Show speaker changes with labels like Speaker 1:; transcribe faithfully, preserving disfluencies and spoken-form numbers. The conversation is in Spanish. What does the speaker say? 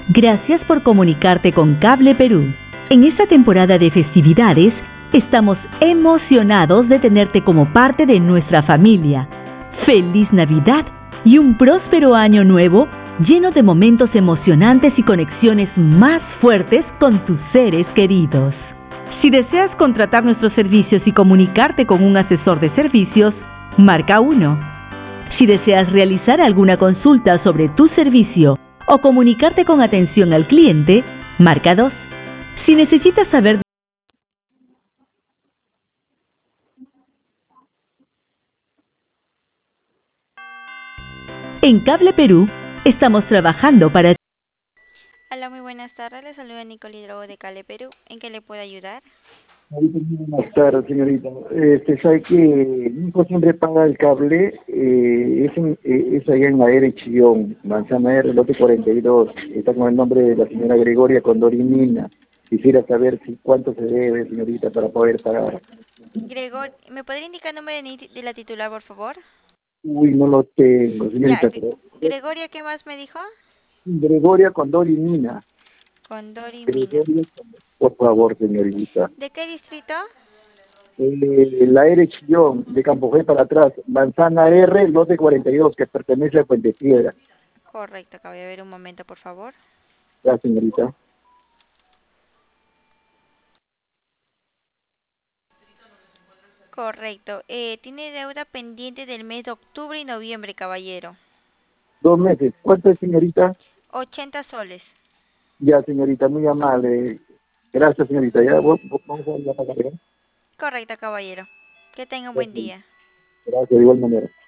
Speaker 1: Gracias por comunicarte con Cable Perú. En esta temporada de festividades, estamos emocionados de tenerte como parte de nuestra familia. ¡Feliz Navidad y un próspero año nuevo lleno de momentos emocionantes y conexiones más fuertes con tus seres queridos! Si deseas contratar nuestros servicios y comunicarte con un asesor de servicios, marca uno. Si deseas realizar alguna consulta sobre tu servicio o comunicarte con atención al cliente, marca dos. Si necesitas saber... En Cable Perú, estamos trabajando para...
Speaker 2: Hola, muy buenas tardes. Les saluda Nicole Hidrogo de Cable Perú. ¿En qué le puedo ayudar?
Speaker 3: Ahorita muy buenas tardes, señorita. Este, sabe que mi hijo siempre paga el cable, eh, es, en, eh, es allá en la R Chillón, Manzana R, lote cuarenta y dos. Está con el nombre de la señora Gregoria Condorimina. Quisiera saber si cuánto se debe, señorita, para poder pagar.
Speaker 2: Gregor, ¿me podría indicar el nombre de, ni- de la titular, por favor?
Speaker 3: Uy, no lo tengo,
Speaker 2: Ya,
Speaker 3: señorita,
Speaker 2: Gre-
Speaker 3: pero...
Speaker 2: Gregoria, ¿qué más me dijo?
Speaker 3: Gregoria Condorimina.
Speaker 2: Condori Mina.
Speaker 3: Gregoria, por favor, señorita.
Speaker 2: ¿De qué distrito?
Speaker 3: Eh, la R Chillón, de Campo G para atrás, Manzana R, lote cuarenta y dos, que pertenece a Puente Piedra.
Speaker 2: Correcto, acá voy a ver un momento, por favor.
Speaker 3: Ya, señorita.
Speaker 2: Correcto. Eh, tiene deuda pendiente del mes de octubre y noviembre, caballero.
Speaker 3: Dos meses. ¿Cuánto es, señorita?
Speaker 2: ochenta soles.
Speaker 3: Ya, señorita, muy amable. Gracias, señorita. Ya, vo- vo- vamos a ver la pagaré.
Speaker 2: Correcto, caballero. Que tenga un buen
Speaker 3: Gracias,
Speaker 2: día.
Speaker 3: gracias, de igual manera.